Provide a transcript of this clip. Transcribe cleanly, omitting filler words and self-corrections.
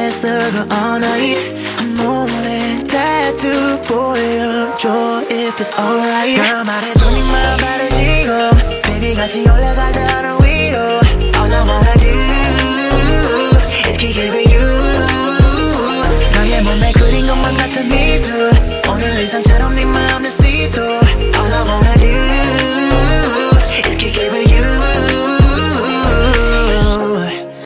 circle all night. 한 몸에 tattoo 보여줘 if it's alright. Girl 말해줘 네 마음 바르지고 baby 같이 올라가자 하늘 위로. All I wanna do is kick it with you. 너의 몸에 그린 것만 같은 미술 오늘 의상처럼 네 마음을 see through.